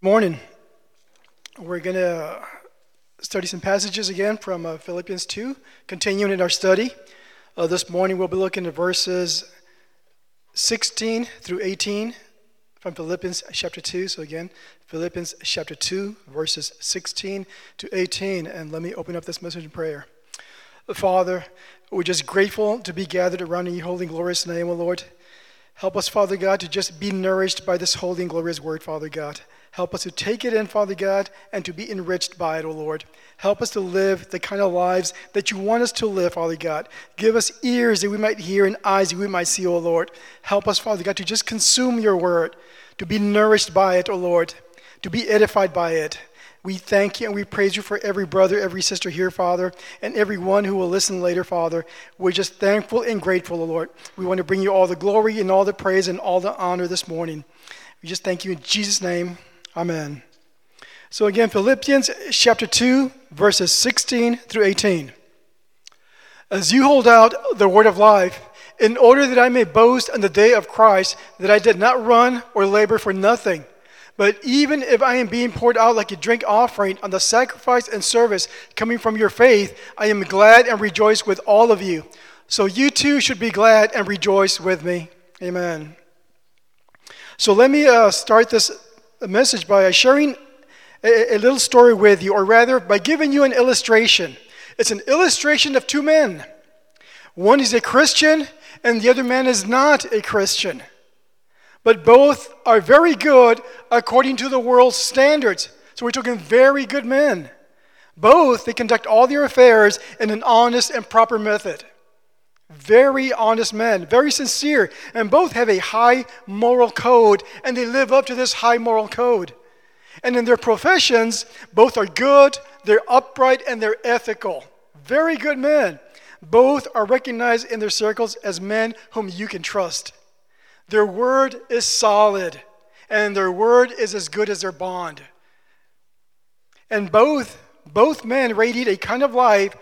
Morning. We're going to study some passages again from Philippians 2, continuing in our study. This morning we'll be looking at verses 16 through 18 from Philippians chapter 2. So again, Philippians chapter 2, verses 16 to 18. And let me open up this message in prayer. Father, we're just grateful to be gathered around in your holy and glorious name, O Lord. Help us, Father God, to just be nourished by this holy and glorious word, Father God. Help us to take it in, Father God, and to be enriched by it, O Lord. Help us to live the kind of lives that you want us to live, Father God. Give us ears that we might hear and eyes that we might see, O Lord. Help us, Father God, to just consume your word, to be nourished by it, O Lord, to be edified by it. We thank you and we praise you for every brother, every sister here, Father, and everyone who will listen later, Father. We're just thankful and grateful, O Lord. We want to bring you all the glory and all the praise and all the honor this morning. We just thank you in Jesus' name. Amen. So again, Philippians chapter 2, verses 16 through 18. As you hold out the word of life, in order that I may boast on the day of Christ, that I did not run or labor for nothing. But even if I am being poured out like a drink offering on the sacrifice and service coming from your faith, I am glad and rejoice with all of you. So you too should be glad and rejoice with me. Amen. So let me start this message by sharing a little story with you, or rather by giving you an illustration. It's an illustration of two men. One is a Christian and the other man is not a Christian. But both are very good according to the world's standards. So we're talking very good men. Both, they conduct all their affairs in an honest and proper method. Very honest men, very sincere, and both have a high moral code, and they live up to this high moral code. And in their professions, both are good, they're upright, and they're ethical. Very good men. Both are recognized in their circles as men whom you can trust. Their word is solid, and their word is as good as their bond. And both men radiate a kind of light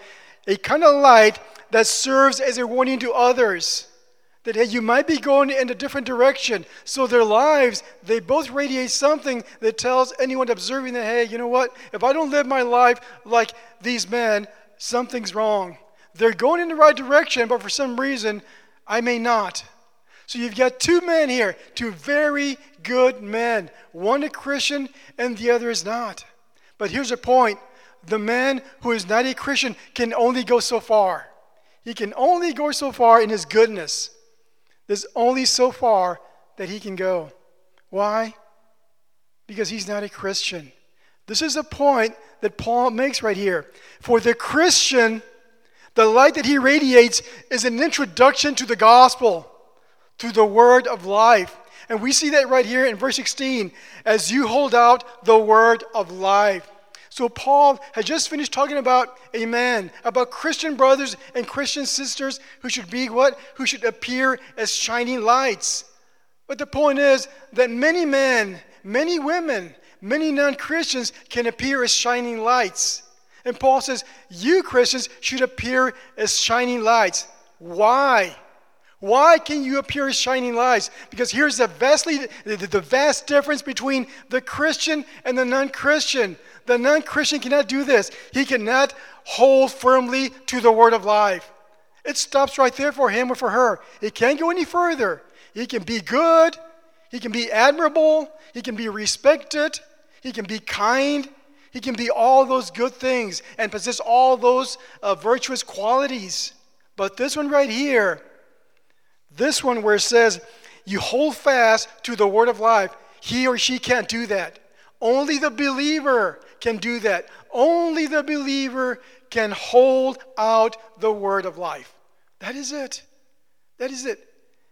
that serves as a warning to others that, hey, you might be going in a different direction. So their lives, they both radiate something that tells anyone observing that, hey, you know what? If I don't live my life like these men, something's wrong. They're going in the right direction, but for some reason, I may not. So you've got two men here, two very good men. One a Christian and the other is not. But here's the point. The man who is not a Christian can only go so far. He can only go so far in his goodness. There's only so far that he can go. Why? Because he's not a Christian. This is the point that Paul makes right here. For the Christian, the light that he radiates is an introduction to the gospel, to the word of life. And we see that right here in verse 16, as you hold out the word of life. So Paul had just finished talking about a man, about Christian brothers and Christian sisters who should be what? Who should appear as shining lights. But the point is that many men, many women, many non-Christians can appear as shining lights. And Paul says, you Christians should appear as shining lights. Why? Why can you appear as shining lights? Because here's the vast difference between the Christian and the non-Christian. The non-Christian cannot do this. He cannot hold firmly to the word of life. It stops right there for him or for her. It can't go any further. He can be good. He can be admirable. He can be respected. He can be kind. He can be all those good things and possess all those virtuous qualities. But this one right here, this one where it says, you hold fast to the word of life, he or she can't do that. Only the believer can do that. Only the believer can hold out the word of life. That is it. That is it.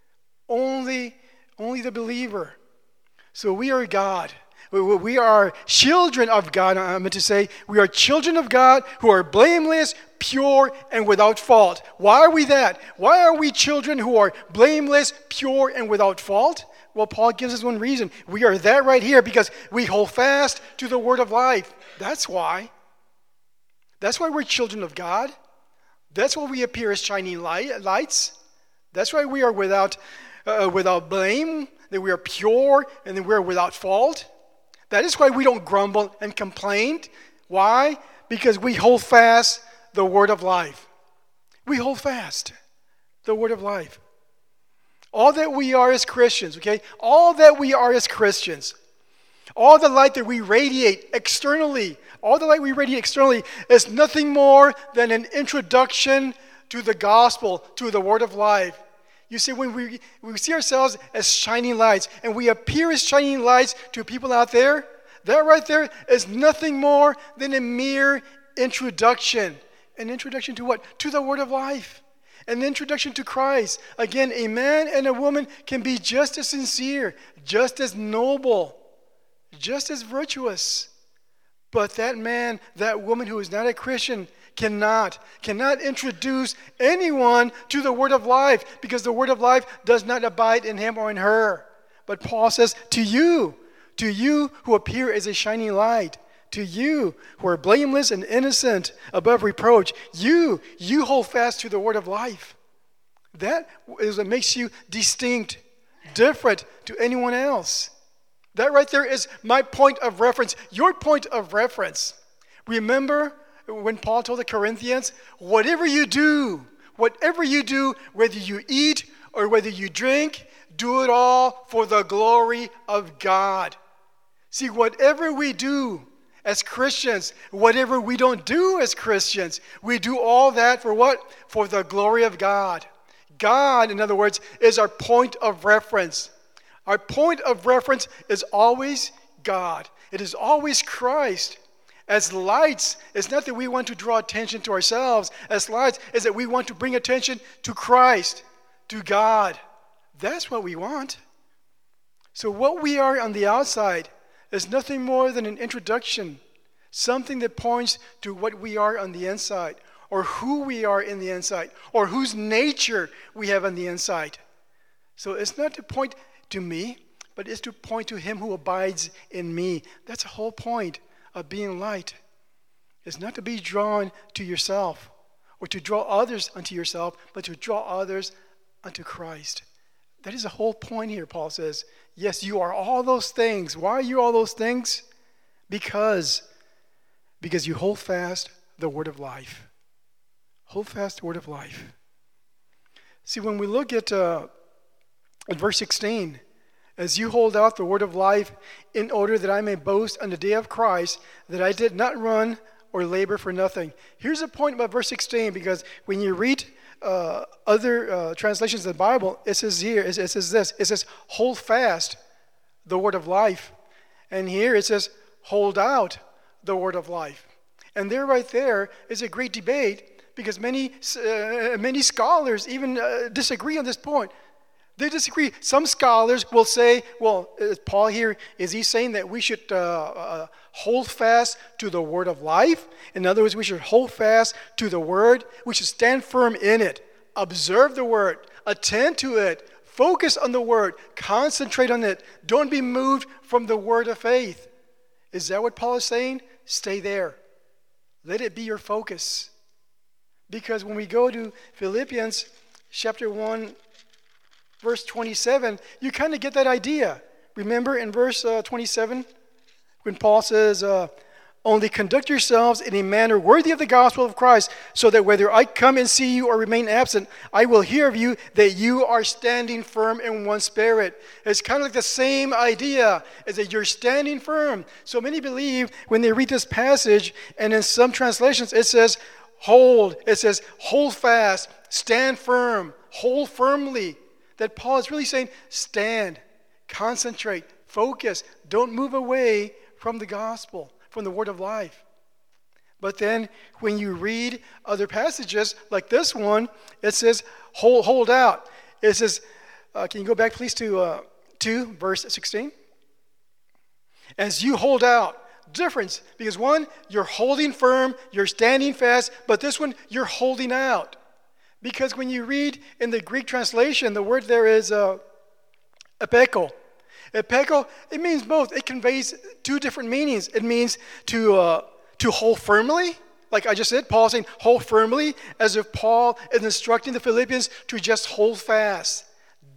Only the believer. So we are God. We are children of God. I meant to say, we are children of God who are blameless, pure, and without fault. Why are we that? Why are we children who are blameless, pure, and without fault? Well, Paul gives us one reason. We are that right here because we hold fast to the word of life. That's why. That's why we're children of God. That's why we appear as shining lights. That's why we are without blame, that we are pure, and that we are without fault. That is why we don't grumble and complain. Why? Because we hold fast the word of life. We hold fast the word of life. All that we are as Christians, okay? All that we are as Christians, all the light that we radiate externally, is nothing more than an introduction to the gospel, to the word of life. You see, when we see ourselves as shining lights, and we appear as shining lights to people out there, that right there is nothing more than a mere introduction. An introduction to what? To the word of life. An introduction to Christ. Again, a man and a woman can be just as sincere, just as noble, just as virtuous. But that man, that woman who is not a Christian cannot introduce anyone to the word of life, because the word of life does not abide in him or in her. But Paul says, to you who appear as a shining light, to you who are blameless and innocent above reproach, you hold fast to the word of life. That is what makes you distinct, different to anyone else. That right there is my point of reference, your point of reference. Remember when Paul told the Corinthians, whatever you do, whether you eat or whether you drink, do it all for the glory of God. See, whatever we do as Christians, whatever we don't do as Christians, we do all that for what? For the glory of God. God, in other words, is our point of reference. Our point of reference is always God. It is always Christ. As lights, it's not that we want to draw attention to ourselves. As lights, is that we want to bring attention to Christ, to God. That's what we want. So what we are on the outside is nothing more than an introduction, something that points to what we are on the inside, or who we are in the inside, or whose nature we have on the inside. So it's not to point to me, but it's to point to him who abides in me. That's the whole point of being light. It's not to be drawn to yourself, or to draw others unto yourself, but to draw others unto Christ. That is the whole point here, Paul says. Yes, you are all those things. Why are you all those things? Because you hold fast the word of life. Hold fast the word of life. See, when we look at verse 16, as you hold out the word of life, in order that I may boast on the day of Christ, that I did not run or labor for nothing. Here's the point about verse 16, because when you read other translations of the Bible, it says here, it says this, it says, hold fast the word of life. And here it says, hold out the word of life. And there right there is a great debate, because many scholars even disagree on this point. They disagree. Some scholars will say, well, Paul here, is he saying that we should hold fast to the word of life? In other words, we should hold fast to the word. We should stand firm in it. Observe the word. Attend to it. Focus on the word. Concentrate on it. Don't be moved from the word of faith. Is that what Paul is saying? Stay there. Let it be your focus. Because when we go to Philippians chapter 1, verse 27, you kind of get that idea. Remember in verse 27, when Paul says, only conduct yourselves in a manner worthy of the gospel of Christ, so that whether I come and see you or remain absent, I will hear of you that you are standing firm in one spirit. It's kind of like the same idea, is that you're standing firm. So many believe when they read this passage, and in some translations it says, hold fast, stand firm, hold firmly. That Paul is really saying, stand, concentrate, focus, don't move away from the gospel, from the word of life. But then when you read other passages like this one, it says, hold out. It says, can you go back please to 2, verse 16? As you hold out, difference, because one, you're holding firm, you're standing fast, but this one, you're holding out. Because when you read in the Greek translation, the word there is epeko. Epeko, it means both. It conveys two different meanings. It means to hold firmly. Like I just said, Paul is saying hold firmly, as if Paul is instructing the Philippians to just hold fast.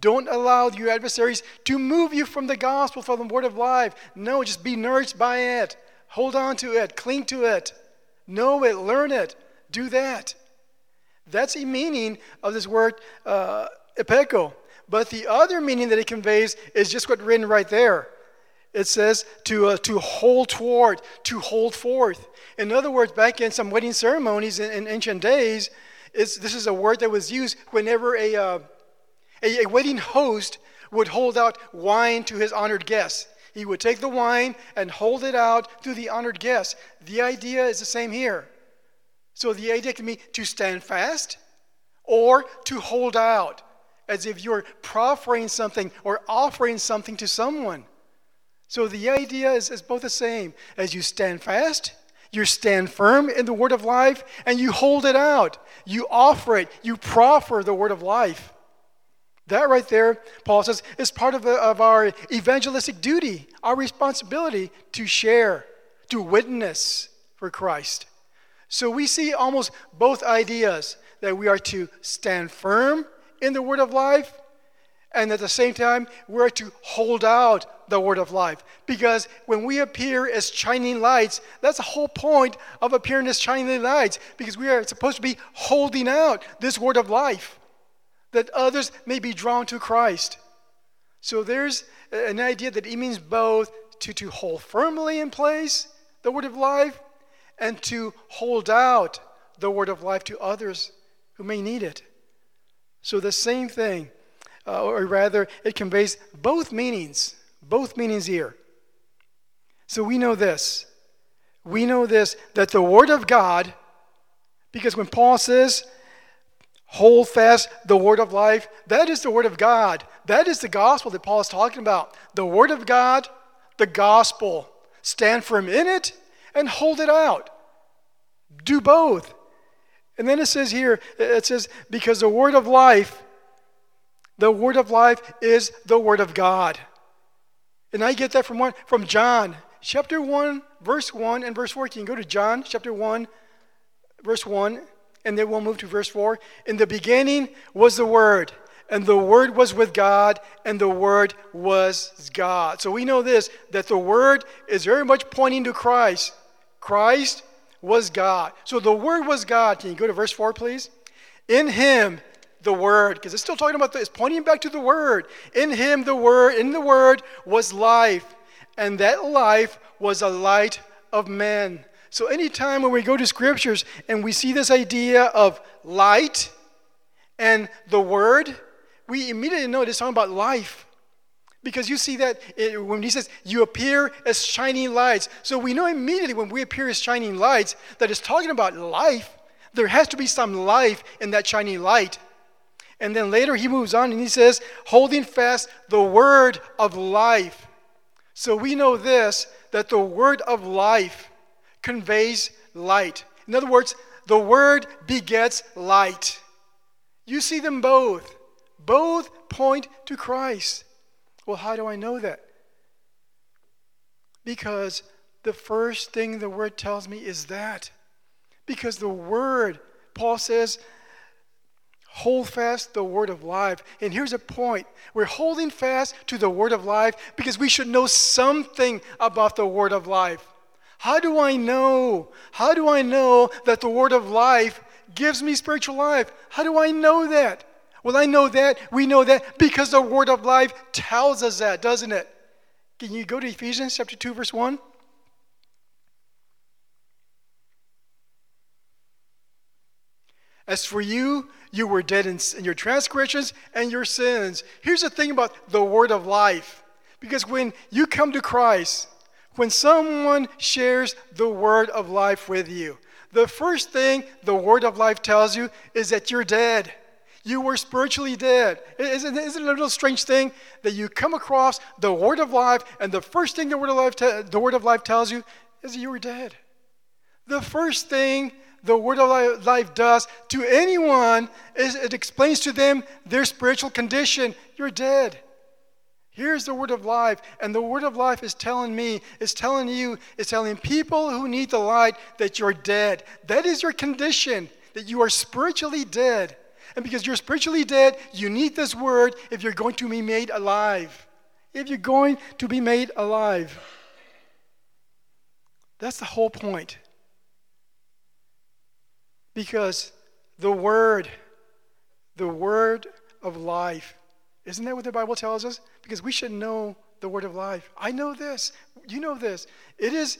Don't allow your adversaries to move you from the gospel, from the word of life. No, just be nourished by it. Hold on to it. Cling to it. Know it. Learn it. Do that. That's the meaning of this word epeko. But the other meaning that it conveys is just what's written right there. It says to hold toward, to hold forth. In other words, back in some wedding ceremonies in ancient days, this is a word that was used whenever a wedding host would hold out wine to his honored guests. He would take the wine and hold it out to the honored guests. The idea is the same here. So the idea can be to stand fast or to hold out, as if you're proffering something or offering something to someone. So the idea is both the same. As you stand fast, you stand firm in the word of life, and you hold it out. You offer it. You proffer the word of life. That right there, Paul says, is part of our evangelistic duty, our responsibility to share, to witness for Christ. So we see almost both ideas, that we are to stand firm in the word of life, and at the same time, we're to hold out the word of life. Because when we appear as shining lights, that's the whole point of appearing as shining lights, because we are supposed to be holding out this word of life, that others may be drawn to Christ. So there's an idea that it means both to hold firmly in place the word of life and to hold out the word of life to others who may need it. So the same thing, or rather, it conveys both meanings here. So we know this, that the word of God, because when Paul says, hold fast the word of life, that is the word of God. That is the gospel that Paul is talking about. The word of God, the gospel. Stand firm in it and hold it out. Do both. And then it says here, because the word of life is the word of God. And I get that from John, chapter 1, verse 1 and verse 4. You can go to John, chapter 1, verse 1, and then we'll move to verse 4. In the beginning was the Word, and the Word was with God, and the Word was God. So we know this, that the Word is very much pointing to Christ. Christ was God. So the Word was God. Can you go to verse 4, please? In Him, the Word, because it's still talking about this, pointing back to the Word. In Him, the Word, in the Word was life, and that life was a light of men. So anytime when we go to scriptures and we see this idea of light and the word, we immediately know it's talking about life. Because you see that when he says, you appear as shining lights. So we know immediately when we appear as shining lights that it's talking about life. There has to be some life in that shining light. And then later he moves on and he says, holding fast the word of life. So we know this, that the word of life conveys light. In other words, the word begets light. You see them both. Both point to Christ. Well, how do I know that? Because the first thing the word tells me is that. Because the word, Paul says, hold fast the word of life. And here's a point. We're holding fast to the word of life because we should know something about the word of life. How do I know? How do I know that the word of life gives me spiritual life? How do I know that? Well, I know that, we know that because the word of life tells us that, doesn't it? Can you go to Ephesians chapter 2, verse 1? As for you, you were dead in your transgressions and your sins. Here's the thing about the word of life. Because when you come to Christ, when someone shares the word of life with you, the first thing the word of life tells you is that you're dead. You were spiritually dead. Isn't it a little strange thing that you come across the word of life and the first thing the word of life tells you is that you were dead? The first thing the word of life does to anyone is it explains to them their spiritual condition. You're dead. Here's the word of life, and the word of life is telling me, is telling you, is telling people who need the light that you're dead. That is your condition, that you are spiritually dead. And because you're spiritually dead, you need this word if you're going to be made alive. If you're going to be made alive. That's the whole point. Because the word of life, isn't that what the Bible tells us? Because we should know the word of life. I know this. You know this. It is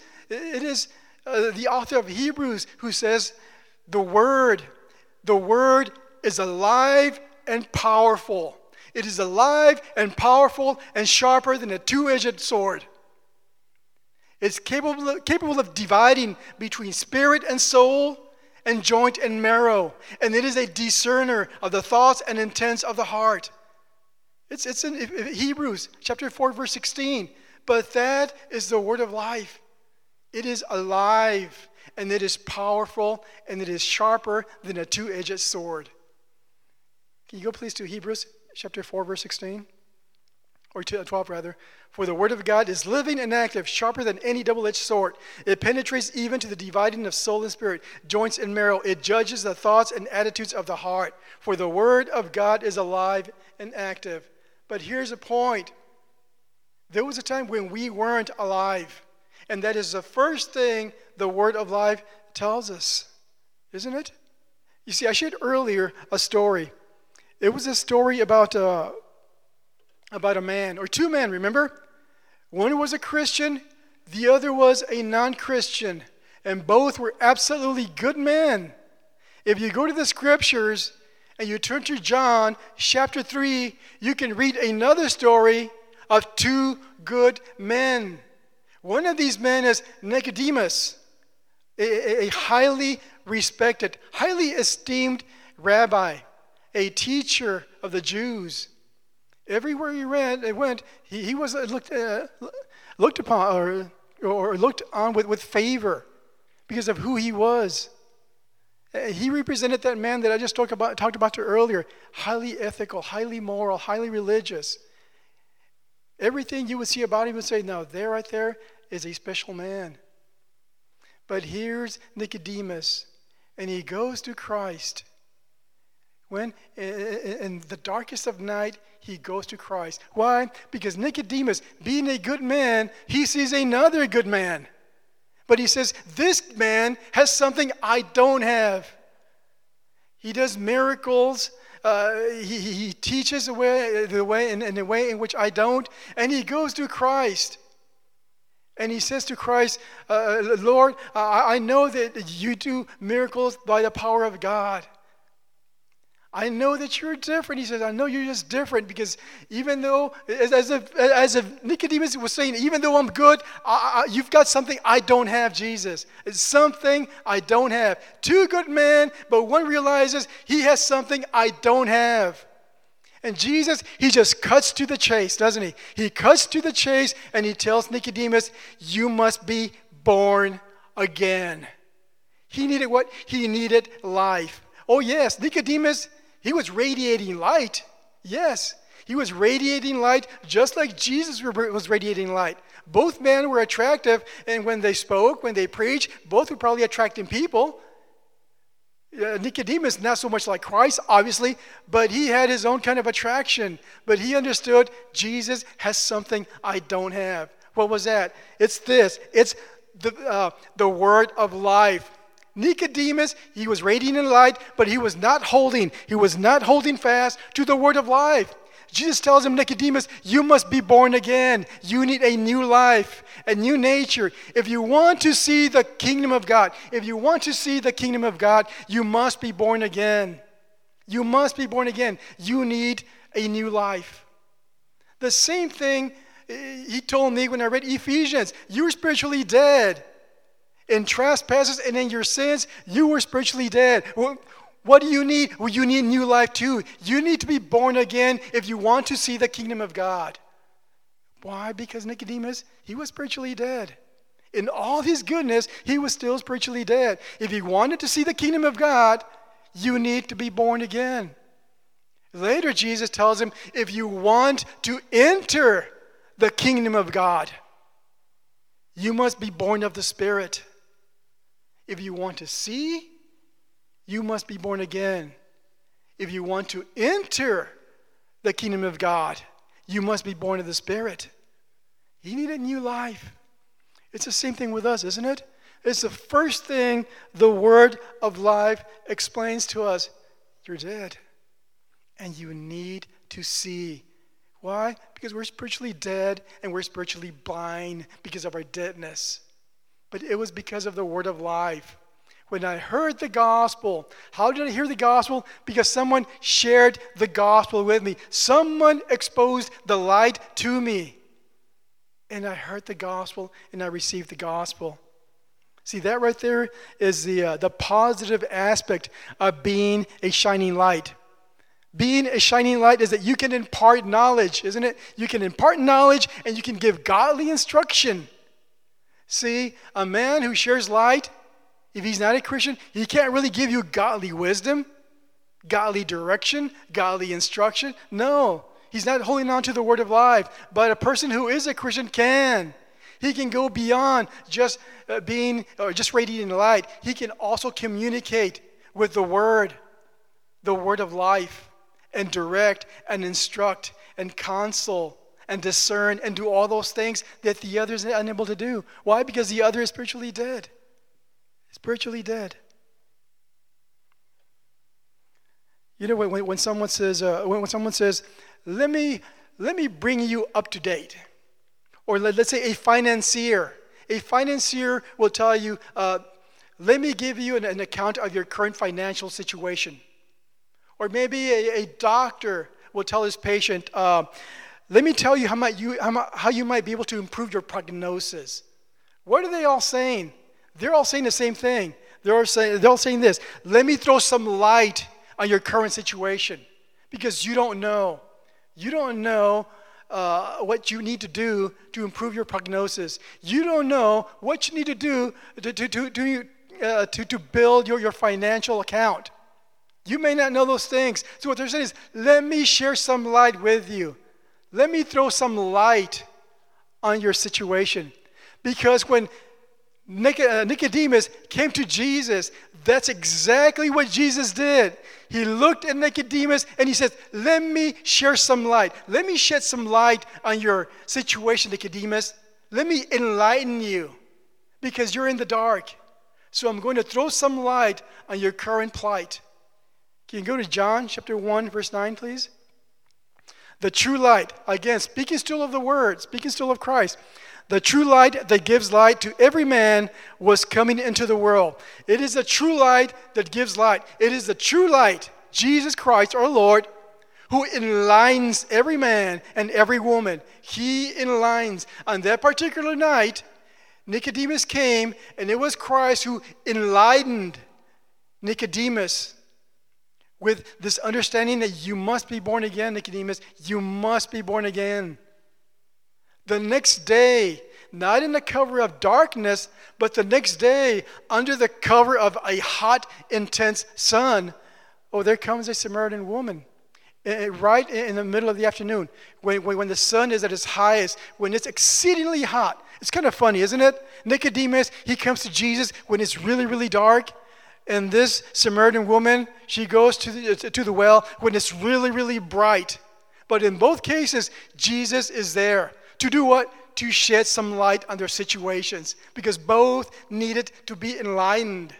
the author of Hebrews who says the word is alive and powerful. It is alive and powerful and sharper than a two-edged sword. It's capable of dividing between spirit and soul and joint and marrow. And it is a discerner of the thoughts and intents of the heart. It's in Hebrews chapter 4, verse 16. But that is the word of life. It is alive, and it is powerful, and it is sharper than a two-edged sword. Can you go please to Hebrews chapter 4, verse 16? Or 12 rather. For the word of God is living and active, sharper than any double-edged sword. It penetrates even to the dividing of soul and spirit, joints and marrow. It judges the thoughts and attitudes of the heart. For the word of God is alive and active. But here's a point. There was a time when we weren't alive. And that is the first thing the word of life tells us. Isn't it? You see, I shared earlier a story. It was a story about a man, or two men, remember? One was a Christian, the other was a non-Christian, and both were absolutely good men. If you go to the scriptures and you turn to John chapter 3, you can read another story of two good men. One of these men is Nicodemus, a highly respected, highly esteemed rabbi, a teacher of the Jews. Everywhere he went, he was looked upon or looked on with favor because of who he was. He represented that man that I just talked about earlier, highly ethical, highly moral, highly religious. Everything you would see about him would say, no, there right there is a special man. But here's Nicodemus, and he goes to Christ. When in the darkest of night, he goes to Christ. Why? Because Nicodemus, being a good man, he sees another good man. But he says, this man has something I don't have. He does miracles. He teaches in a way in which I don't. And he goes to Christ. And he says to Christ, Lord, I know that you do miracles by the power of God. I know that you're different. He says, I know you're just different because even though, as if Nicodemus was saying, even though I'm good, you've got something I don't have, Jesus. It's something I don't have. Two good men, but one realizes he has something I don't have. And Jesus, he just cuts to the chase, doesn't he? He cuts to the chase and he tells Nicodemus, you must be born again. He needed what? He needed life. Oh yes, Nicodemus, he was radiating light. Yes, he was radiating light just like Jesus was radiating light. Both men were attractive, and when they spoke, when they preached, both were probably attracting people. Nicodemus, not so much like Christ, obviously, but he had his own kind of attraction. But he understood Jesus has something I don't have. What was that? It's this. It's the word of life. Nicodemus, he was radiating light, but he was not holding fast to the word of life. Jesus tells him, Nicodemus, you must be born again. You need a new life, a new nature. If you want to see the kingdom of God, you must be born again. You must be born again. You need a new life. The same thing he told me when I read Ephesians. You were spiritually dead. In trespasses and in your sins, you were spiritually dead. Well, what do you need? Well, you need new life too. You need to be born again if you want to see the kingdom of God. Why? Because Nicodemus, he was spiritually dead. In all his goodness, he was still spiritually dead. If he wanted to see the kingdom of God, you need to be born again. Later, Jesus tells him, if you want to enter the kingdom of God, you must be born of the Spirit. If you want to see, you must be born again. if you want to enter the kingdom of God, you must be born of the Spirit. You need a new life. It's the same thing with us, isn't it? It's the first thing the word of life explains to us. You're dead. And you need to see. Why? Because we're spiritually dead and we're spiritually blind because of our deadness. But it was because of the word of life. When I heard the gospel, how did I hear the gospel? Because someone shared the gospel with me. Someone exposed the light to me. And I heard the gospel and I received the gospel. See, that right there is the positive aspect of being a shining light. Being a shining light is that you can impart knowledge, isn't it? You can impart knowledge and you can give godly instruction. See, a man who shares light, if he's not a Christian, he can't really give you godly wisdom, godly direction, godly instruction. No, he's not holding on to the word of life. But a person who is a Christian can. He can go beyond just being or just radiating light. He can also communicate with the word of life, and direct and instruct and counsel and discern and do all those things that the other is unable to do. Why? Because the other is spiritually dead. Spiritually dead. You know, when someone says, let me bring you up to date, or let's say a financier will tell you, let me give you an account of your current financial situation. Or maybe a doctor will tell his patient, let me tell you how you might be able to improve your prognosis. What are they all saying? They're all saying the same thing. They're all saying this: let me throw some light on your current situation, because you don't know. You don't know what you need to do to improve your prognosis. You don't know what you need to do to build your financial account. You may not know those things. So what they're saying is, let me share some light with you. Let me throw some light on your situation. Because when Nicodemus came to Jesus, that's exactly what Jesus did. He looked at Nicodemus and he said, let me share some light. Let me shed some light on your situation, Nicodemus. Let me enlighten you, because you're in the dark. So I'm going to throw some light on your current plight. Can you go to John chapter 1, verse 9, please? The true light, again, speaking still of the word, speaking still of Christ. The true light that gives light to every man was coming into the world. It is the true light that gives light. It is the true light, Jesus Christ, our Lord, who enlightens every man and every woman. He enlightens. On that particular night, Nicodemus came, and it was Christ who enlightened Nicodemus with this understanding that you must be born again, Nicodemus. You must be born again. The next day, not in the cover of darkness, but the next day, under the cover of a hot, intense sun, there comes a Samaritan woman. Right in the middle of the afternoon, when the sun is at its highest, when it's exceedingly hot. It's kind of funny, isn't it? Nicodemus, he comes to Jesus when it's really, really dark. And this Samaritan woman, she goes to the well when it's really, really bright. But in both cases, Jesus is there. To do what? To shed some light on their situations, because both needed to be enlightened.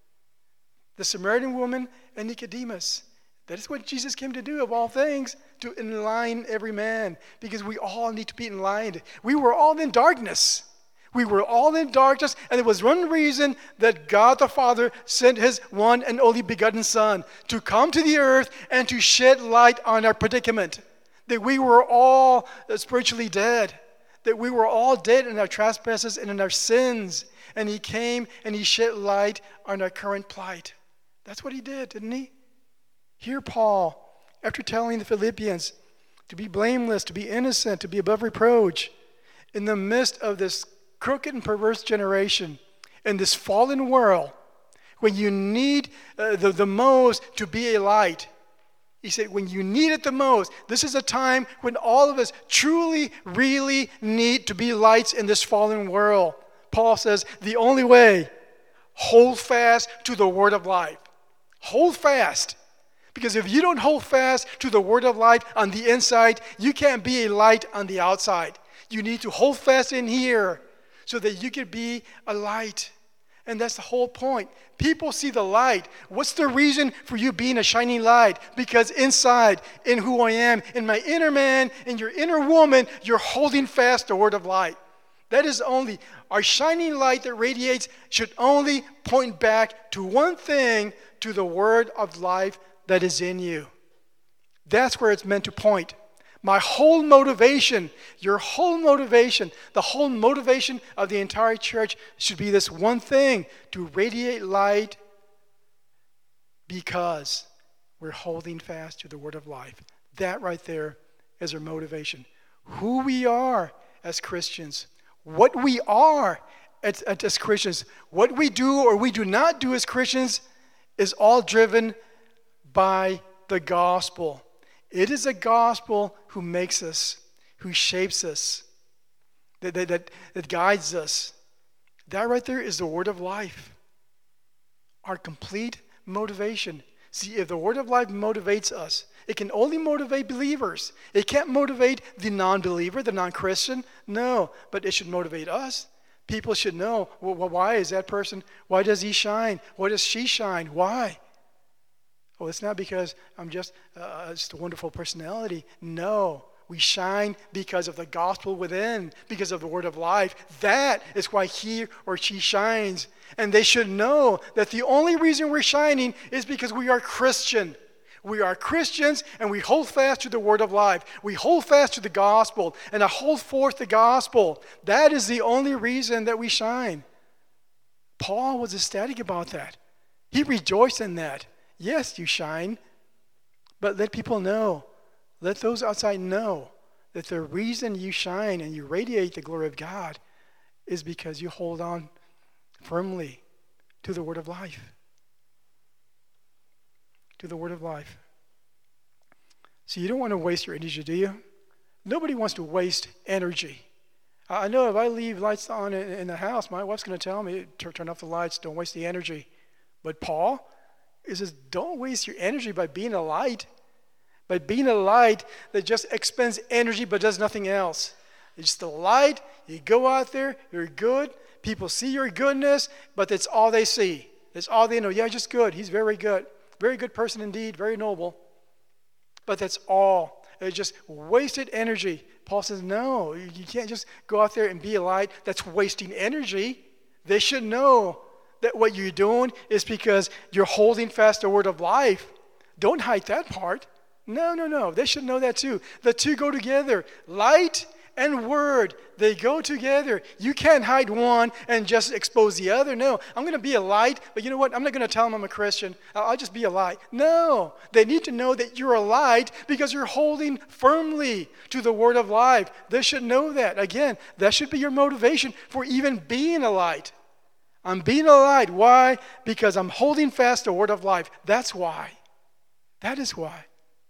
The Samaritan woman and Nicodemus. That is what Jesus came to do, of all things, to enlighten every man, because we all need to be enlightened. We were all in darkness. We were all in darkness, and there was one reason that God the Father sent his one and only begotten Son to come to the earth and to shed light on our predicament. That we were all spiritually dead. That we were all dead in our trespasses and in our sins. And he came and he shed light on our current plight. That's what he did, didn't he? Here Paul, after telling the Philippians to be blameless, to be innocent, to be above reproach, in the midst of this crooked and perverse generation, in this fallen world, when you need the most to be a light, he said, when you need it the most, this is a time when all of us truly, really need to be lights in this fallen world. Paul says, the only way, hold fast to the word of life. Hold fast. Because if you don't hold fast to the word of life on the inside, you can't be a light on the outside. You need to hold fast in here so that you can be a light. And that's the whole point. People see the light. What's the reason for you being a shining light? Because inside, in who I am, in my inner man, in your inner woman, you're holding fast the word of light. That is only, our shining light that radiates should only point back to one thing, to the word of life that is in you. That's where it's meant to point. My whole motivation, your whole motivation, the whole motivation of the entire church should be this one thing, to radiate light because we're holding fast to the word of life. That right there is our motivation. Who we are as Christians, what we are as Christians, what we do or we do not do as Christians is all driven by the gospel. It is a gospel who makes us, who shapes us, that guides us. That right there is the word of life. Our complete motivation. See, if the word of life motivates us, it can only motivate believers. It can't motivate the non-believer, the non-Christian. No, but it should motivate us. People should know, well, why is that person, why does he shine? Why does she shine? Why? Well, it's not because I'm just a wonderful personality. No, we shine because of the gospel within, because of the word of life. That is why he or she shines. And they should know that the only reason we're shining is because we are Christian. We are Christians and we hold fast to the word of life. We hold fast to the gospel and I hold forth the gospel. That is the only reason that we shine. Paul was ecstatic about that. He rejoiced in that. Yes, you shine, but let people know, let those outside know that the reason you shine and you radiate the glory of God is because you hold on firmly to the word of life. To the word of life. So you don't want to waste your energy, do you? Nobody wants to waste energy. I know if I leave lights on in the house, my wife's going to tell me, turn off the lights, don't waste the energy. But Paul, he says, don't waste your energy by being a light. By being a light that just expends energy but does nothing else. It's just a light. You go out there, you're good. People see your goodness, but that's all they see. That's all they know. Yeah, just good. He's very good. Very good person indeed. Very noble. But that's all. It's just wasted energy. Paul says, no, you can't just go out there and be a light. That's wasting energy. They should know that what you're doing is because you're holding fast the word of life. Don't hide that part. No. They should know that too. The two go together. Light and word, they go together. You can't hide one and just expose the other. No, I'm going to be a light, but you know what? I'm not going to tell them I'm a Christian. I'll just be a light. No, they need to know that you're a light because you're holding firmly to the word of life. They should know that. Again, that should be your motivation for even being a light. I'm being a light. Why? Because I'm holding fast the word of life. That's why. That is why.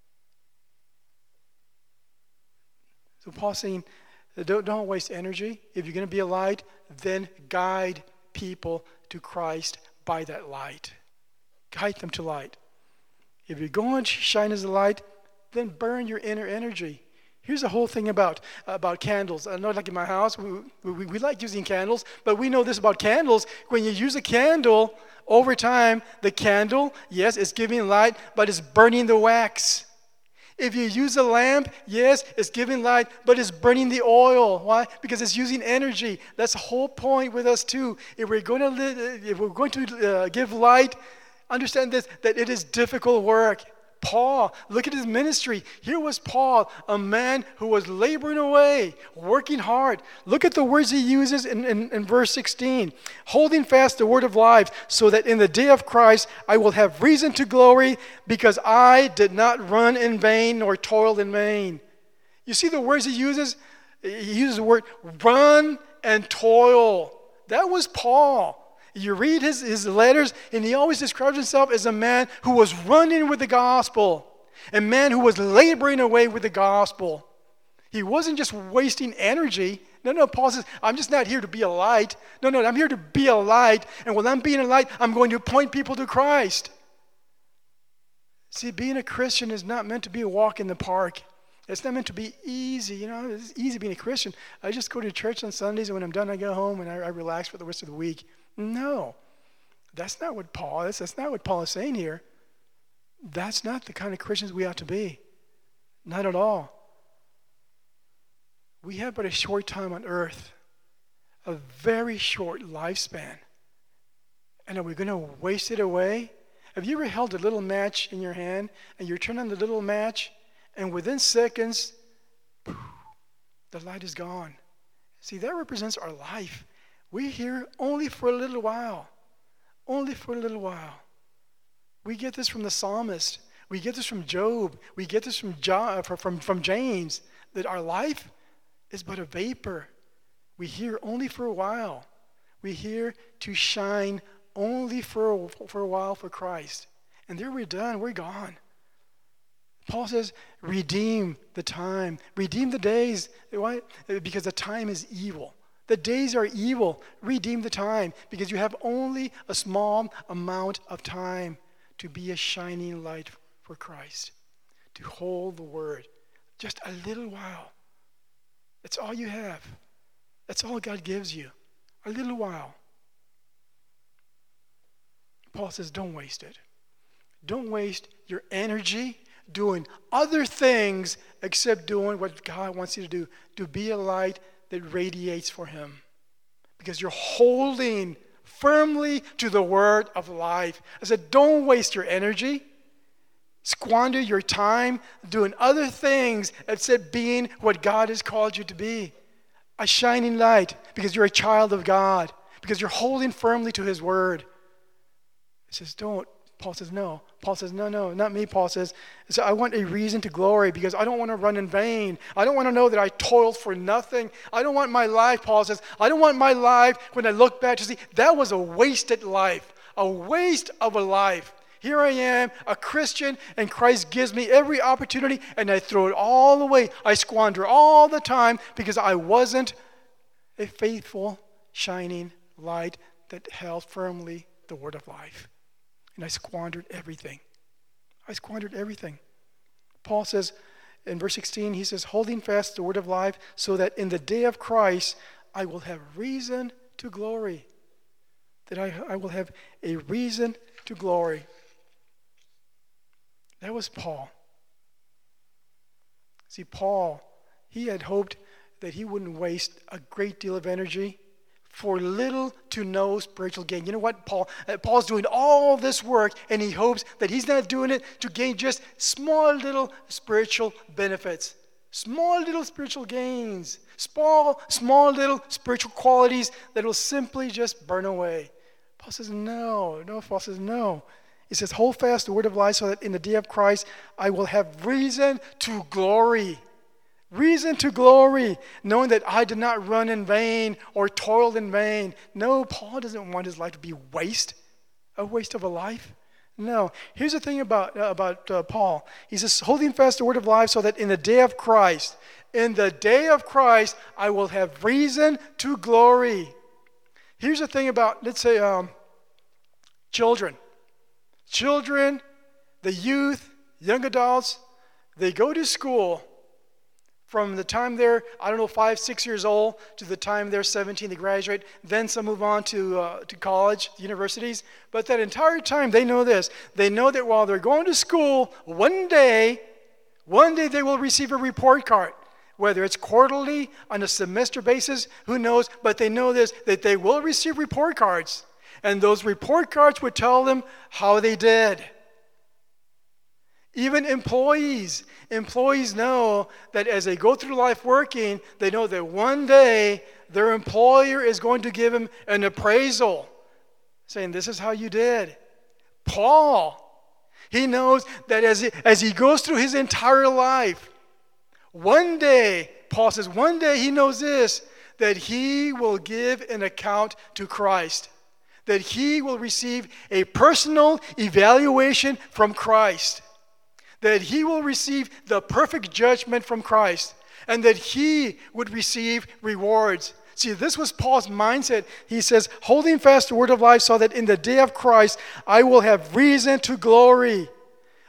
So Paul's saying, don't waste energy. If you're going to be a light, then guide people to Christ by that light. Guide them to light. If you're going to shine as a light, then burn your inner energy. Here's the whole thing about candles. I know, like in my house, we like using candles, but we know this about candles. When you use a candle, over time, the candle, yes, it's giving light, but it's burning the wax. If you use a lamp, yes, it's giving light, but it's burning the oil. Why? Because it's using energy. That's the whole point with us too. If we're going to give light, understand this, that it is difficult work. Paul, look at his ministry. Here was Paul, a man who was laboring away, working hard. Look at the words he uses in verse 16. Holding fast the word of life, so that in the day of Christ I will have reason to glory, because I did not run in vain nor toiled in vain. You see the words he uses? He uses the word run and toil. That was Paul. You read his letters, and he always describes himself as a man who was running with the gospel, a man who was laboring away with the gospel. He wasn't just wasting energy. No, Paul says, I'm just not here to be a light. No, I'm here to be a light, and when I'm being a light, I'm going to point people to Christ. See, being a Christian is not meant to be a walk in the park. It's not meant to be easy. You know, it's easy being a Christian. I just go to church on Sundays, and when I'm done, I go home and I relax for the rest of the week. No, that's not what Paul is. That's not what Paul is saying here. That's not the kind of Christians we ought to be. Not at all. We have but a short time on earth, a very short lifespan. And are we going to waste it away? Have you ever held a little match in your hand and you turn on the little match and within seconds, the light is gone? See, that represents our life. We're here only for a little while. Only for a little while. We get this from the psalmist. We get this from Job. We get this from James, that our life is but a vapor. We're here only for a while. We're here to shine only for a while for Christ. And there we're done. We're gone. Paul says, redeem the time. Redeem the days. Why? Because the time is evil. The days are evil. Redeem the time because you have only a small amount of time to be a shining light for Christ, to hold the word. Just a little while. That's all you have. That's all God gives you. A little while. Paul says, don't waste it. Don't waste your energy doing other things except doing what God wants you to do. To be a light that radiates for Him. Because you're holding firmly to the word of life. I said, don't waste your energy. Squander your time doing other things except being what God has called you to be. A shining light because you're a child of God. Because you're holding firmly to His word. He says, don't. Paul says, no. Paul says, no, not me, Paul says. So I want a reason to glory because I don't want to run in vain. I don't want to know that I toiled for nothing. I don't want my life, Paul says, I don't want my life when I look back to see, that was a wasted life. A waste of a life. Here I am, a Christian, and Christ gives me every opportunity, and I throw it all away. I squander all the time because I wasn't a faithful, shining light that held firmly the word of life. And I squandered everything. I squandered everything. Paul says in verse 16, he says, holding fast the word of life so that in the day of Christ I will have reason to glory. That I will have a reason to glory. That was Paul. See, Paul, he had hoped that he wouldn't waste a great deal of energy for little to no spiritual gain. You know what? Paul's doing all this work, and he hopes that he's not doing it to gain just small little spiritual benefits. Small little spiritual gains. Small little spiritual qualities that will simply just burn away. Paul says, no. Paul says, no. He says, hold fast the word of life so that in the day of Christ I will have reason to glory. Reason to glory, knowing that I did not run in vain or toiled in vain. No, Paul doesn't want his life to be a waste of a life. No. Here's the thing about Paul. He says, holding fast the word of life so that in the day of Christ, I will have reason to glory. Here's the thing about, let's say, children. Children, the youth, young adults, they go to school from the time they're, 5, 6 years old to the time they're 17, they graduate. Then some move on to college, universities. But that entire time, they know this. They know that while they're going to school, one day they will receive a report card. Whether it's quarterly, on a semester basis, who knows? But they know this, that they will receive report cards. And those report cards would tell them how they did. Even employees know that as they go through life working, they know that one day their employer is going to give them an appraisal, saying, this is how you did. Paul, he knows that as he goes through his entire life, one day, Paul says, one day he knows this, that he will give an account to Christ. That he will receive a personal evaluation from Christ. That he will receive the perfect judgment from Christ. And that he would receive rewards. See, this was Paul's mindset. He says, holding fast the word of life so that in the day of Christ I will have reason to glory.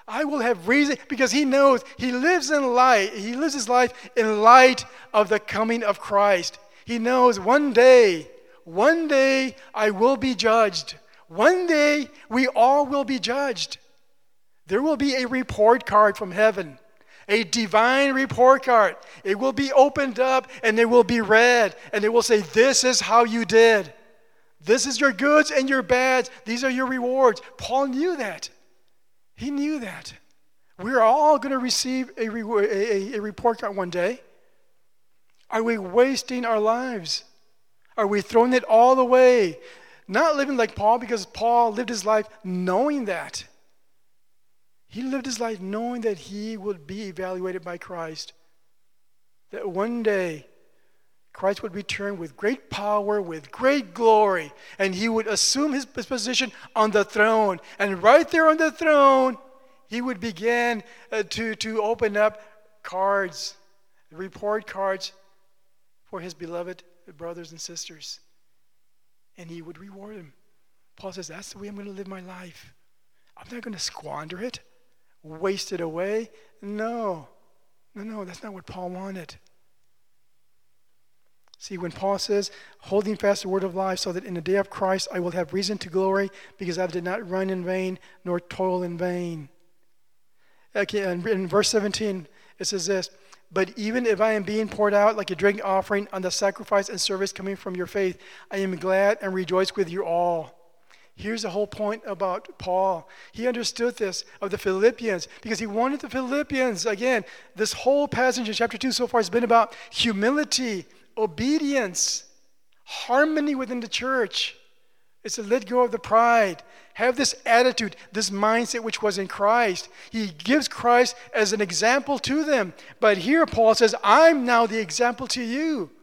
I will have reason, because he knows he lives in light. He lives his life in light of the coming of Christ. He knows one day I will be judged. One day we all will be judged. There will be a report card from heaven, a divine report card. It will be opened up and it will be read, and it will say, this is how you did. This is your goods and your bads. These are your rewards. Paul knew that. He knew that. We're all going to receive a report card one day. Are we wasting our lives? Are we throwing it all away? Not living like Paul, because Paul lived his life knowing that. He lived his life knowing that he would be evaluated by Christ. That one day, Christ would return with great power, with great glory, and he would assume his position on the throne. And right there on the throne, he would begin to open up cards, report cards for his beloved brothers and sisters. And he would reward them. Paul says, that's the way I'm going to live my life. I'm not going to squander it, waste it away. No, that's not what Paul wanted. See, when Paul says, holding fast the word of life, so that in the day of Christ I will have reason to glory, because I did not run in vain, nor toil in vain. Okay, and in verse 17, it says this, but even if I am being poured out like a drink offering on the sacrifice and service coming from your faith, I am glad and rejoice with you all. Here's the whole point about Paul. He understood this of the Philippians, because he wanted the Philippians, again, this whole passage in chapter 2 so far has been about humility, obedience, harmony within the church. It's to let go of the pride. Have this attitude, this mindset which was in Christ. He gives Christ as an example to them. But here Paul says, I'm now the example to you.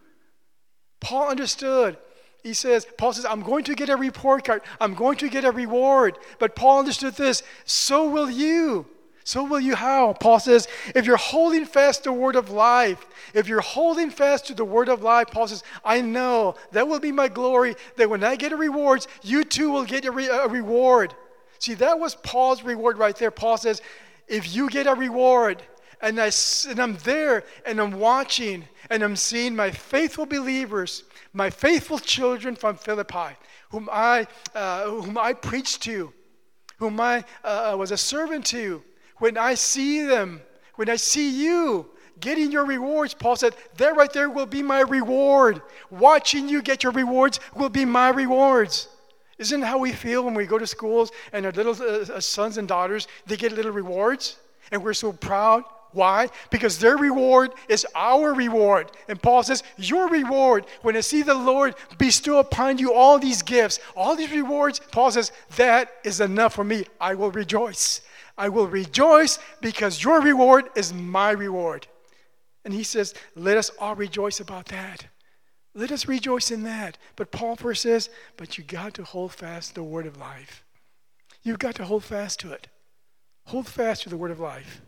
Paul understood. Paul says, I'm going to get a report card. I'm going to get a reward. But Paul understood this. So will you. So will you how? Paul says, if you're holding fast the word of life, if you're holding fast to the word of life, Paul says, I know that will be my glory, that when I get a reward, you too will get a reward. See, that was Paul's reward right there. Paul says, if you get a reward, and I'm there, and I'm watching, and I'm seeing my faithful believers, my faithful children from Philippi, whom I preached to, whom I was a servant to, when I see them, when I see you getting your rewards, Paul said, that right there will be my reward. Watching you get your rewards will be my rewards. Isn't that how we feel when we go to schools and our little sons and daughters, they get little rewards? And we're so proud. Why? Because their reward is our reward. And Paul says, your reward, when I see the Lord bestow upon you all these gifts, all these rewards, Paul says, that is enough for me. I will rejoice. I will rejoice because your reward is my reward. And he says, let us all rejoice about that. Let us rejoice in that. But Paul first says, but you got to hold fast the word of life. You've got to hold fast to it. Hold fast to the word of life.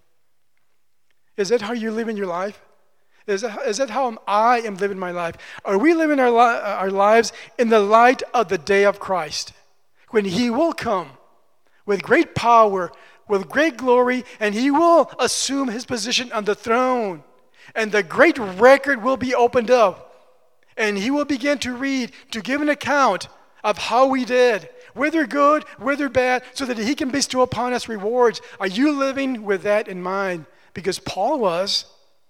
Is that how you live in your life? Is that how I am living my life? Are we living our lives in the light of the day of Christ, when he will come with great power, with great glory, and he will assume his position on the throne, and the great record will be opened up, and he will begin to read, to give an account of how we did, whether good, whether bad, so that he can bestow upon us rewards. Are you living with that in mind? Because Paul was.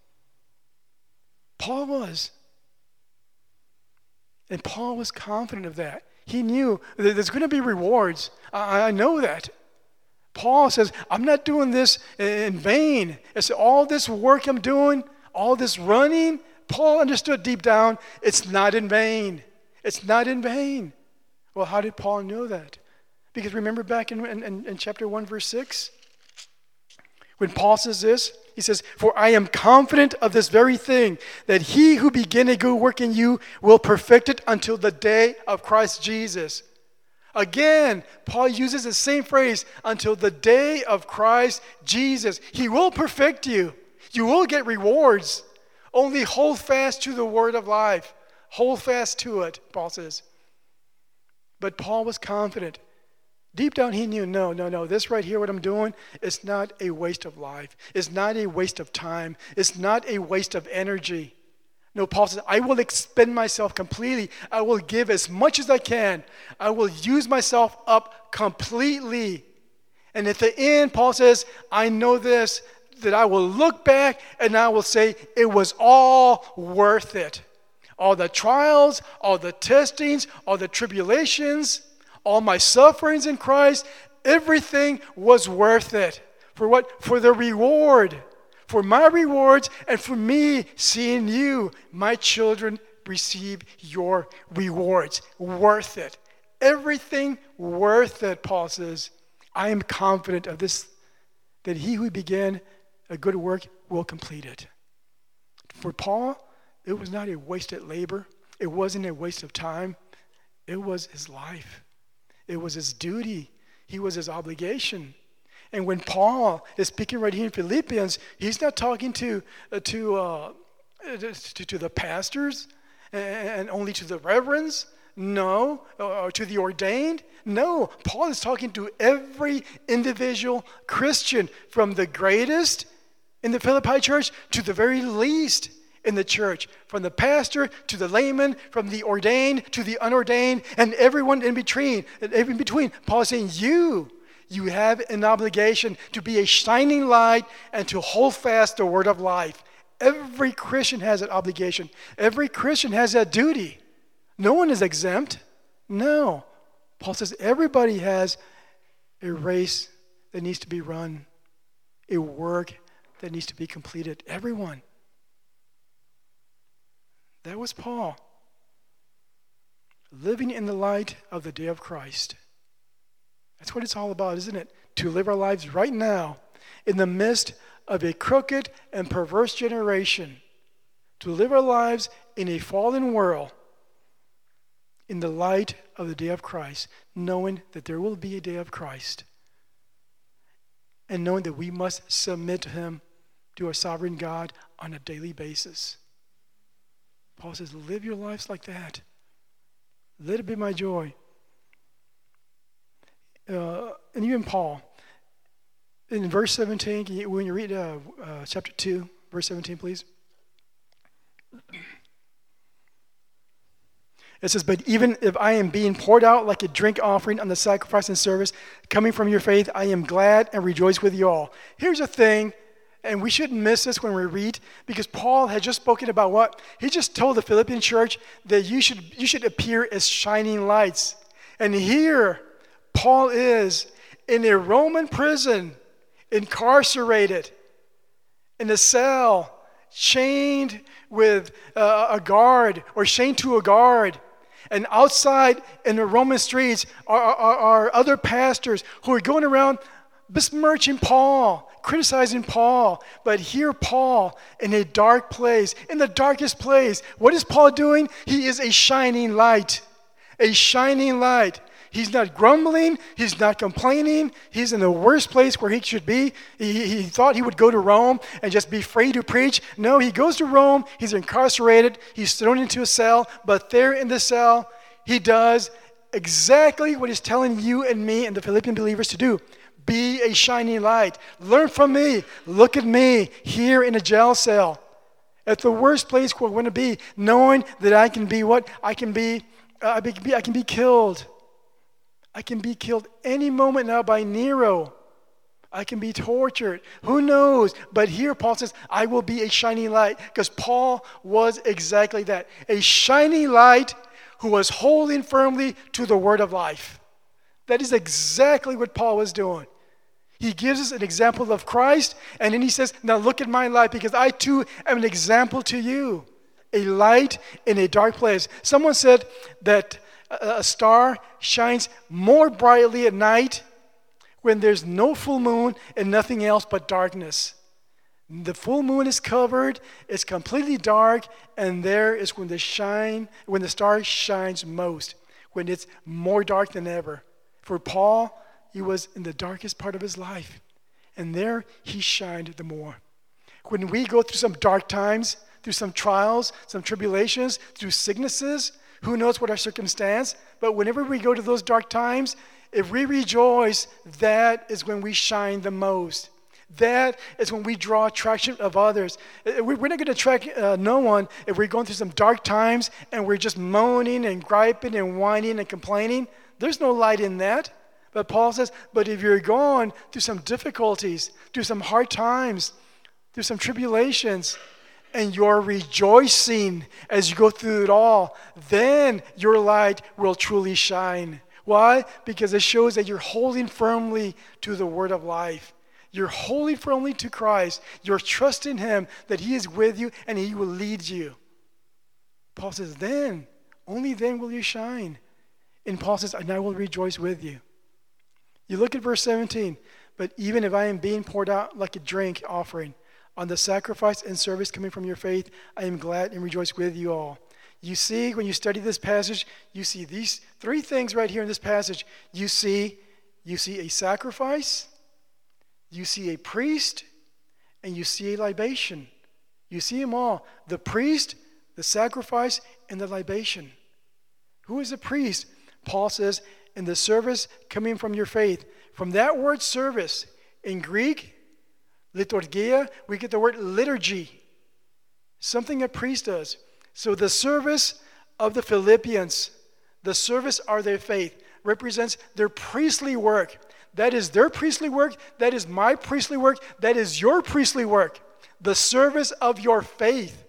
And Paul was confident of that. He knew that there's going to be rewards. I know that. Paul says, I'm not doing this in vain. It's all this work I'm doing, all this running. Paul understood deep down, it's not in vain. It's not in vain. Well, how did Paul know that? Because remember back in chapter 1, verse 6? When Paul says this, he says, for I am confident of this very thing, that he who began a good work in you will perfect it until the day of Christ Jesus. Again, Paul uses the same phrase, until the day of Christ Jesus. He will perfect you. You will get rewards. Only hold fast to the word of life. Hold fast to it, Paul says. But Paul was confident. Deep down he knew, no, this right here, what I'm doing, is not a waste of life. It's not a waste of time. It's not a waste of energy. No, Paul says, I will expend myself completely. I will give as much as I can. I will use myself up completely. And at the end, Paul says, I know this, that I will look back and I will say, it was all worth it. All the trials, all the testings, all the tribulations, all my sufferings in Christ, everything was worth it. For what? For the reward. For my rewards and for me seeing you, my children, receive your rewards. Worth it. Everything worth it, Paul says. I am confident of this, that he who began a good work will complete it. For Paul, it was not a wasted labor. It wasn't a waste of time. It was his life. It was his duty. He was his obligation. And when Paul is speaking right here in Philippians, he's not talking to the pastors and only to the reverends. No, or to the ordained. No, Paul is talking to every individual Christian, from the greatest in the Philippi church to the very least in the church, from the pastor to the layman, from the ordained to the unordained, and everyone in between. Paul is saying, you have an obligation to be a shining light and to hold fast the word of life. Every Christian has that obligation. Every Christian has that duty. No one is exempt. No. Paul says everybody has a race that needs to be run, a work that needs to be completed. Everyone. That was Paul. Living in the light of the day of Christ. That's what it's all about, isn't it? To live our lives right now in the midst of a crooked and perverse generation. To live our lives in a fallen world in the light of the day of Christ, knowing that there will be a day of Christ. And knowing that we must submit to him, to our sovereign God, on a daily basis. Paul says, live your lives like that. Let it be my joy. And even Paul, in verse 17, when you read chapter 2, verse 17, please. It says, but even if I am being poured out like a drink offering on the sacrifice and service coming from your faith, I am glad and rejoice with you all. Here's a thing, and we shouldn't miss this when we read, because Paul had just spoken about what? He just told the Philippian church that you should appear as shining lights. And here, Paul is in a Roman prison, incarcerated, in a cell, chained with a guard, or chained to a guard. And outside in the Roman streets are other pastors who are going around besmirching Paul, criticizing Paul. But here Paul, in a dark place, in the darkest place, what is Paul doing? He is a shining light. A shining light. He's not grumbling. He's not complaining. He's in the worst place where he should be. He thought he would go to Rome and just be free to preach. No, he goes to Rome. He's incarcerated. He's thrown into a cell. But there in the cell, he does exactly what he's telling you and me and the Philippian believers to do. Be a shining light. Learn from me. Look at me here in a jail cell. At the worst place where we're going to be, knowing that I can be what? I can be killed. I can be killed any moment now by Nero. I can be tortured. Who knows? But here Paul says, I will be a shining light. Because Paul was exactly that. A shining light who was holding firmly to the word of life. That is exactly what Paul was doing. He gives us an example of Christ. And then he says, now look at my life, because I too am an example to you. A light in a dark place. Someone said that a star shines more brightly at night when there's no full moon and nothing else but darkness. The full moon is covered, it's completely dark, and there is when the star shines most, when it's more dark than ever. For Paul, he was in the darkest part of his life, and there he shined the more. When we go through some dark times, through some trials, some tribulations, through sicknesses, who knows what our circumstance, but whenever we go to those dark times, if we rejoice, that is when we shine the most. That is when we draw attraction of others. We're not going to attract no one if we're going through some dark times and we're just moaning and griping and whining and complaining. There's no light in that. But Paul says, but if you're going through some difficulties, through some hard times, through some tribulations, and you're rejoicing as you go through it all, then your light will truly shine. Why? Because it shows that you're holding firmly to the word of life. You're holding firmly to Christ. You're trusting Him that He is with you and He will lead you. Paul says, then, only then will you shine. And Paul says, and I will rejoice with you. You look at verse 17. But even if I am being poured out like a drink offering on the sacrifice and service coming from your faith, I am glad and rejoice with you all. You see, when you study this passage, you see these three things right here in this passage. You see a sacrifice, you see a priest, and you see a libation. You see them all. The priest, the sacrifice, and the libation. Who is a priest? Paul says, in the service coming from your faith. From that word service, in Greek, liturgia, we get the word liturgy. Something a priest does. So the service of the Philippians, the service of their faith, represents their priestly work. That is their priestly work. That is my priestly work. That is your priestly work. The service of your faith.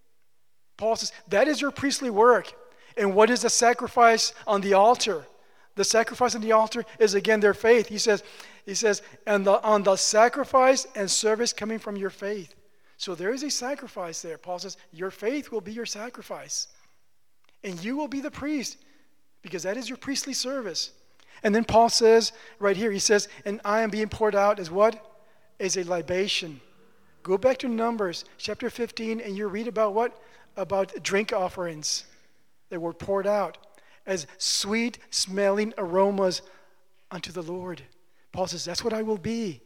Paul says, that is your priestly work. And what is the sacrifice on the altar? The sacrifice on the altar is again their faith. He says, and on the sacrifice and service coming from your faith. So there is a sacrifice there. Paul says, your faith will be your sacrifice. And you will be the priest, because that is your priestly service. And then Paul says, right here, he says, and I am being poured out as what? As a libation. Go back to Numbers chapter 15, and you read about what? About drink offerings that were poured out as sweet-smelling aromas unto the Lord. Paul says, that's what I will be.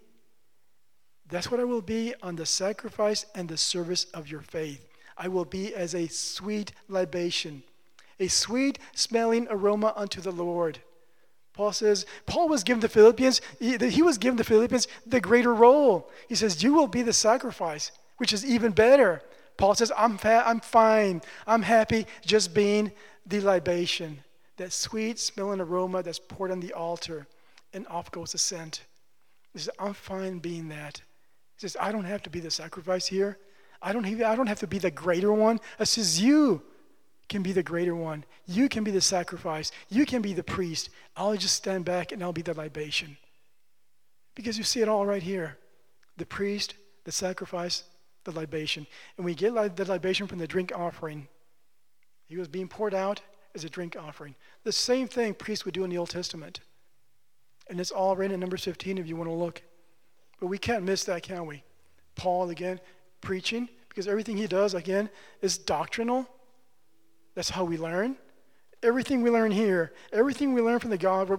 That's what I will be on the sacrifice and the service of your faith. I will be as a sweet libation, a sweet-smelling aroma unto the Lord. Paul says, Paul was given the Philippians, he was given the Philippians the greater role. He says, you will be the sacrifice, which is even better. Paul says, I'm fine. I'm happy just being the libation, that sweet-smelling aroma that's poured on the altar, and off goes the scent. He says, I'm fine being that. He says, I don't have to be the sacrifice here. I don't have to be the greater one. He says, you can be the greater one. You can be the sacrifice. You can be the priest. I'll just stand back and I'll be the libation. Because you see it all right here. The priest, the sacrifice, the libation. And we get the libation from the drink offering. He was being poured out as a drink offering. The same thing priests would do in the Old Testament. And it's all written in Numbers 15 if you want to look. But we can't miss that, can we? Paul, again, preaching, because everything he does, again, is doctrinal. That's how we learn. Everything we learn here, everything we learn from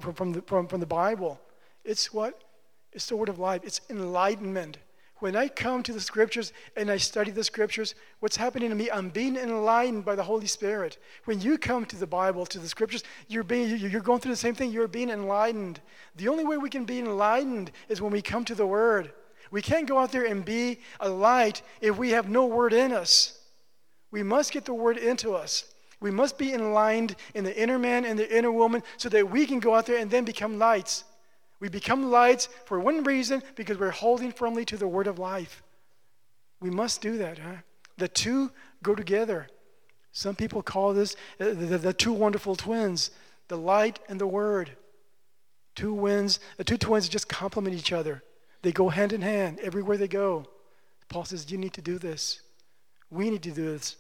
the Bible, it's what? It's the word of life. It's enlightenment. When I come to the Scriptures and I study the Scriptures, what's happening to me? I'm being enlightened by the Holy Spirit. When you come to the Bible, to the Scriptures, you're going through the same thing. You're being enlightened. The only way we can be enlightened is when we come to the Word. We can't go out there and be a light if we have no Word in us. We must get the Word into us. We must be enlightened in the inner man and the inner woman so that we can go out there and then become lights. We become lights for one reason, because we're holding firmly to the word of life. We must do that. The two go together. Some people call this the two wonderful twins, the light and the word. Two twins just complement each other. They go hand in hand everywhere they go. Paul says, you need to do this. We need to do this.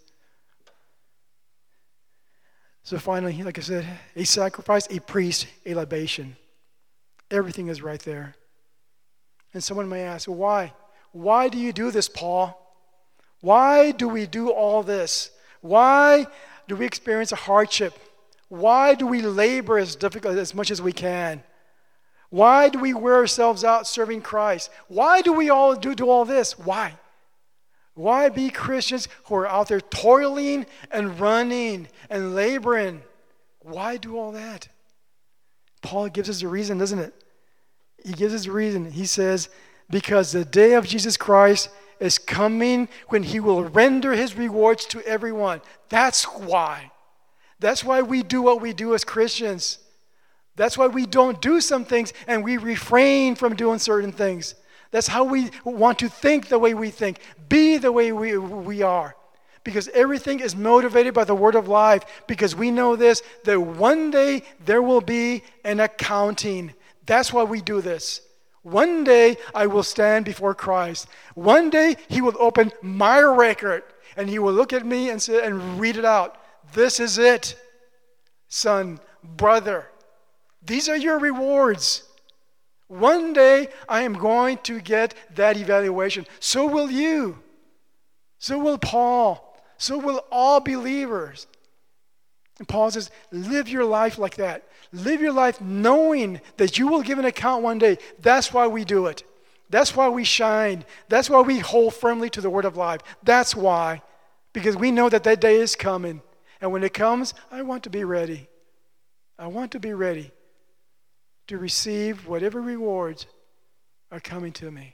So finally, like I said, a sacrifice, a priest, a libation. Everything is right there. And someone may ask, well, why? Why do you do this, Paul? Why do we do all this? Why do we experience a hardship? Why do we labor as much as we can? Why do we wear ourselves out serving Christ? Why do we all do all this? Why? Why be Christians who are out there toiling and running and laboring? Why do all that? Paul gives us a reason, doesn't it? He gives us a reason. He says, because the day of Jesus Christ is coming when he will render his rewards to everyone. That's why. That's why we do what we do as Christians. That's why we don't do some things and we refrain from doing certain things. That's how we want to think the way we think, be the way we are. Because everything is motivated by the word of life. Because we know this, that one day there will be an accounting. That's why we do this. One day I will stand before Christ. One day he will open my record and he will look at me and say, and read it out. This is it, son, brother. These are your rewards. One day I am going to get that evaluation. So will you. So will Paul. So will all believers. And Paul says, live your life like that. Live your life knowing that you will give an account one day. That's why we do it. That's why we shine. That's why we hold firmly to the word of life. That's why. Because we know that that day is coming. And when it comes, I want to be ready. I want to be ready to receive whatever rewards are coming to me.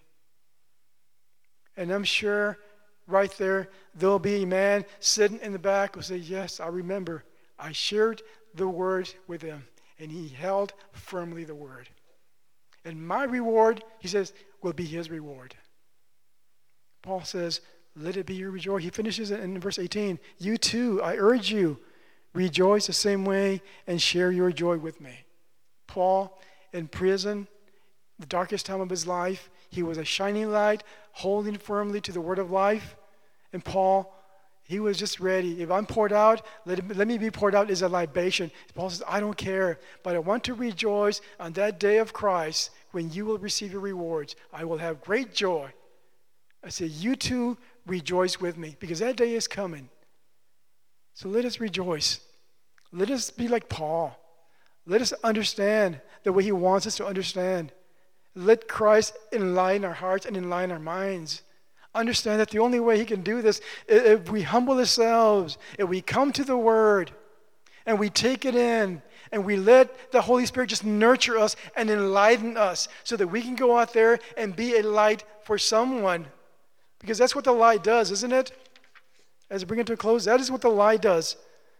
And I'm sure right there'll be a man sitting in the back who will say, yes, I remember. I shared the word with him, and he held firmly the word. And my reward, he says, will be his reward. Paul says, let it be your joy. He finishes it in verse 18. You too, I urge you, rejoice the same way and share your joy with me. Paul, in prison, the darkest time of his life, he was a shining light, holding firmly to the word of life. And Paul, he was just ready. If I'm poured out, let me be poured out as a libation. Paul says, I don't care, but I want to rejoice on that day of Christ when you will receive your rewards. I will have great joy. I say, you too rejoice with me, because that day is coming. So let us rejoice. Let us be like Paul. Let us understand the way he wants us to understand. Let Christ enlighten our hearts and enlighten our minds. Understand that the only way he can do this is if we humble ourselves, if we come to the word, and we take it in, and we let the Holy Spirit just nurture us and enlighten us so that we can go out there and be a light for someone. Because that's what the light does, isn't it? As I bring it to a close, that is what the light does.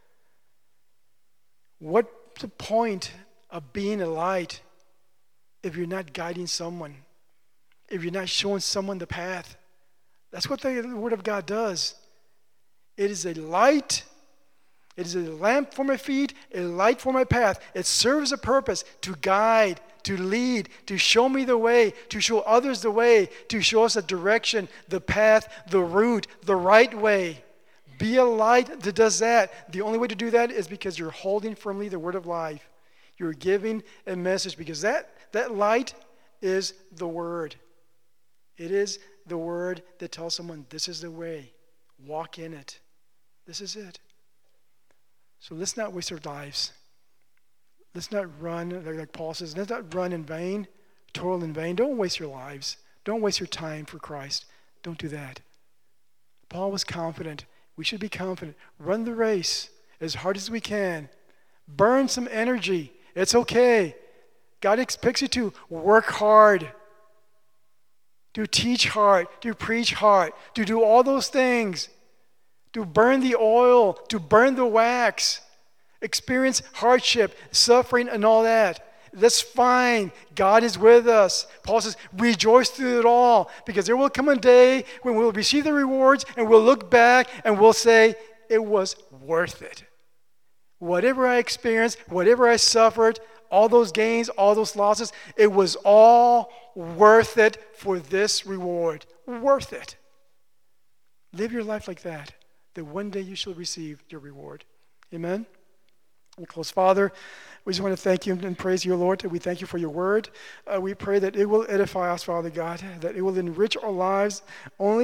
What's the point of being a light if you're not guiding someone? If you're not showing someone the path? That's what the Word of God does. It is a light. It is a lamp for my feet, a light for my path. It serves a purpose to guide, to lead, to show me the way, to show others the way, to show us the direction, the path, the route, the right way. Be a light that does that. The only way to do that is because you're holding firmly the word of life. You're giving a message, because that light is the word. It is the word that tells someone, this is the way. Walk in it. This is it. So let's not waste our lives. Let's not run, like Paul says, let's not run in vain, toil in vain. Don't waste your lives. Don't waste your time for Christ. Don't do that. Paul was confident. We should be confident. Run the race as hard as we can. Burn some energy. It's okay. God expects you to work hard, to teach hard, to preach hard, to do all those things, to burn the oil, to burn the wax, experience hardship, suffering, and all that. That's fine. God is with us. Paul says, rejoice through it all, because there will come a day when we'll receive the rewards and we'll look back and we'll say, it was worth it. Whatever I experienced, whatever I suffered, all those gains, all those losses, it was all worth it for this reward. Worth it. Live your life like that one day you shall receive your reward. Amen? We close. Father, we just want to thank you and praise you, Lord. We thank you for your word. We pray that it will edify us, Father God, that it will enrich our lives only